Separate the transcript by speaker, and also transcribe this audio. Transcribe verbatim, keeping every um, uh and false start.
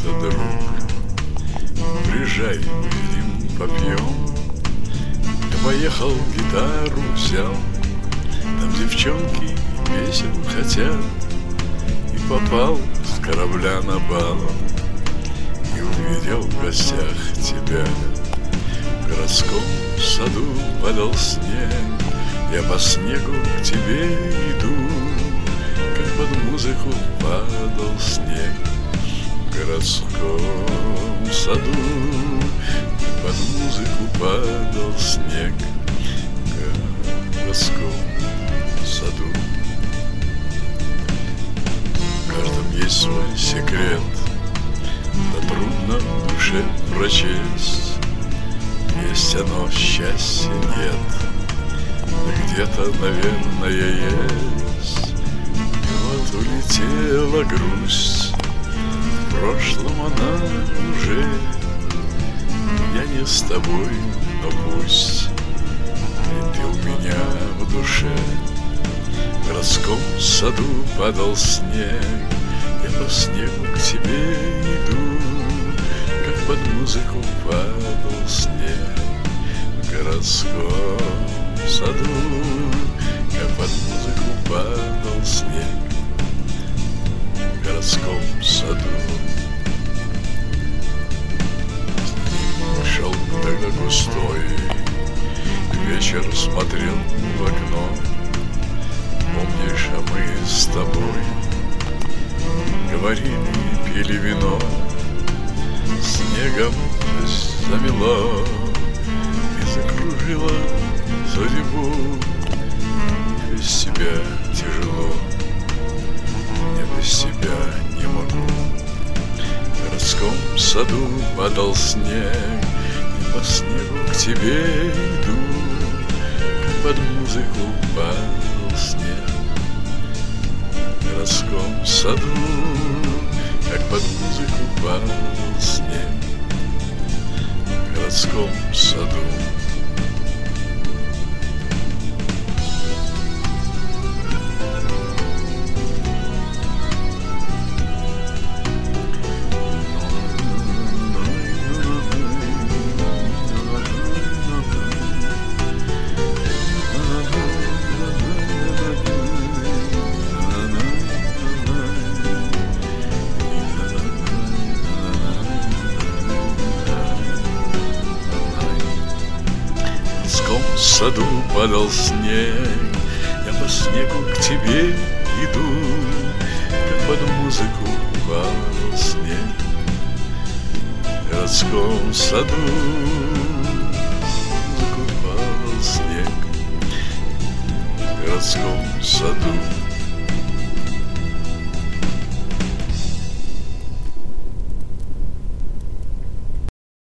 Speaker 1: что, друг, приезжай, выпьем, попьем. Я поехал, гитару взял, там девчонки песен хотят, и попал с корабля на бал, и увидел в гостях тебя. В городском саду падал снег, я по снегу к тебе иду, как под музыку падал снег. В городском саду под музыку падал снег. В городском саду. В каждом есть свой секрет, да трудно в душе прочесть. Есть оно, счастья нет, да где-то, наверное, есть. И вот улетела грусть, в прошлом она уже. Я не с тобой, но пусть, и ты у меня в душе. В городском саду падал снег, я по снегу к тебе иду, как под музыку падал снег. В городском саду, как под музыку падал снег. В городском саду. Снег шел тогда густой, вечер смотрел в окно. Помнишь, а мы с тобой говорили, пили вино. Снегом замело и закружило судьбу. Мне без тебя тяжело, я без тебя не могу. В городском саду падал снег, и по снегу к тебе иду, как под музыку падал снег. В городском саду, как под музыку падал снег. В городском саду. В саду падал снег, я по снегу к тебе иду, как под музыку падал снег. В городском саду музыку падал снег. В городском саду.